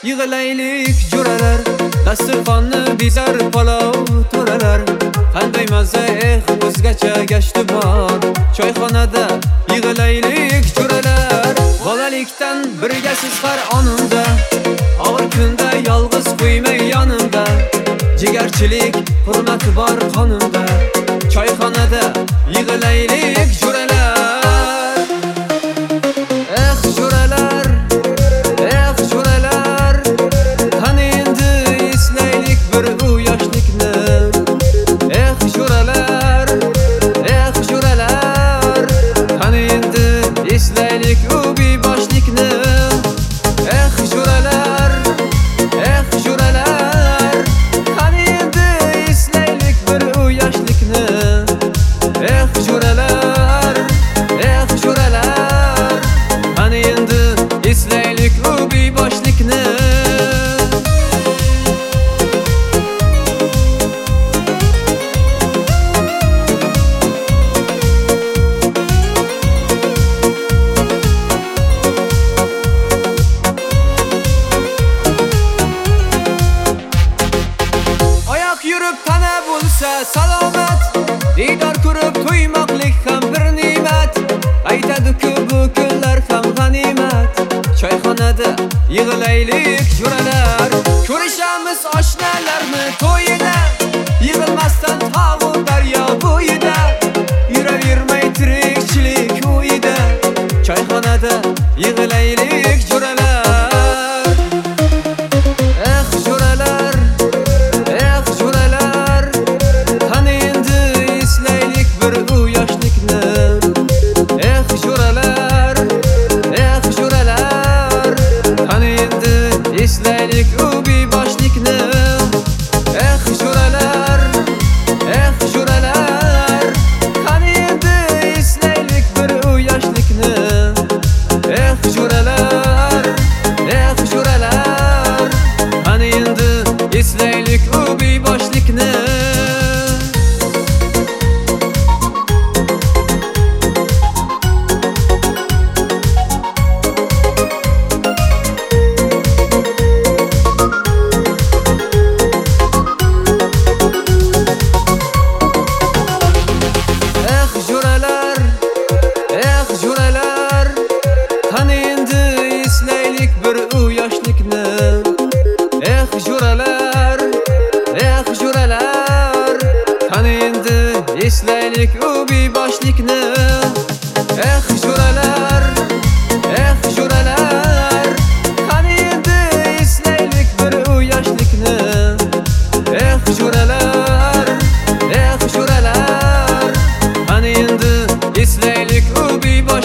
Yig'laylik jo'ralar, dasturxonni bizar palov to'ralar. Qanday maza o'zgacha gashti bor. Choyxonada yig'laylik jo'ralar. Bolalikdan birgasiz har onimda, og'ir kunda yolg'iz qo'ymay yonimda. Jigarchilik, hurmat bor qonimda. Choyxonada yig'laylik jo'ralar. Tana bo'lsa salomat, diydor ko'rib to'ymoqlik ham bir ne'mat. Aytadi-ku bu kunlar ham g'animat. Choyxonada yig'laylik jo'ralar. Ko'rishamiz oshnalarni to'yida, yig'ilmasdan tog'u daryo bo'yida. Yuravermay tirikchilik uyida. Choyxonada yig'laylik jo'ralar. Eslaylik u beboshlikni. Jo'ralar, jo'ralar, qani endi eslaylik bir u yoshlikni. Jo'ralar, jo'ralar, qani endi eslaylik u beboshlikni. Qani endi eslaylik bir u yoshlikni. Jo'ralar, jo'ralar, qani endi eslaylik u beboshlikni. Jo'ralar, jo'ralar, qani endi eslaylik bir u yoshlikni. Jo'ralar, jo'ralar, qani endi eslaylik u beboshlikni.